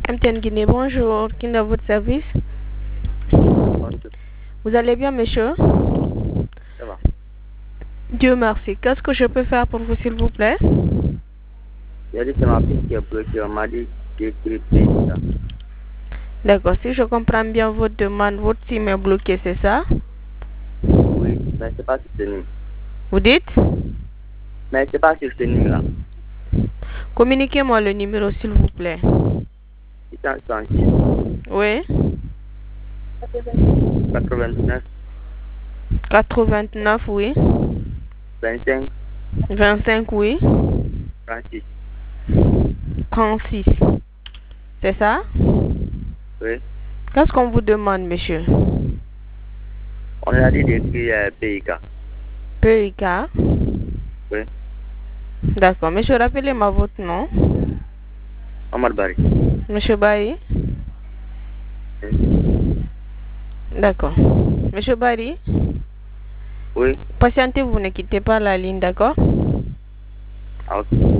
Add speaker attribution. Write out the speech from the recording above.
Speaker 1: MTN Guinée, bonjour. Qui est à votre service? Vous allez bien, monsieur?
Speaker 2: Ça va.
Speaker 1: Dieu merci. Qu'est-ce que je peux faire pour vous, s'il vous plaît?
Speaker 2: J'ai dit c'est ma fille qui est bloquée. On m'a dit d'écrypter ça.
Speaker 1: D'accord. Si je comprends bien votre demande, votre SIM est bloqué, c'est ça?
Speaker 2: Oui, mais c'est pas sur ce numéro.
Speaker 1: Vous dites?
Speaker 2: Mais c'est pas sur ce numéro-là.
Speaker 1: Communiquez-moi le numéro, s'il vous plaît.
Speaker 2: 666
Speaker 1: Oui.
Speaker 2: 89
Speaker 1: 89, oui.
Speaker 2: 25
Speaker 1: 25, oui.
Speaker 2: 36.
Speaker 1: 36. C'est ça?
Speaker 2: Oui.
Speaker 1: Qu'est-ce qu'on vous demande, monsieur?
Speaker 2: On a dit d'écrire PIK.
Speaker 1: PIK?
Speaker 2: Oui.
Speaker 1: D'accord. Monsieur, rappelez-moi votre nom.
Speaker 2: Omar Bari.
Speaker 1: Monsieur Baye?
Speaker 2: Oui.
Speaker 1: D'accord. Monsieur Bari?
Speaker 2: Oui.
Speaker 1: Patientez, vous ne quittez pas la ligne, d'accord?
Speaker 2: Ah, ok.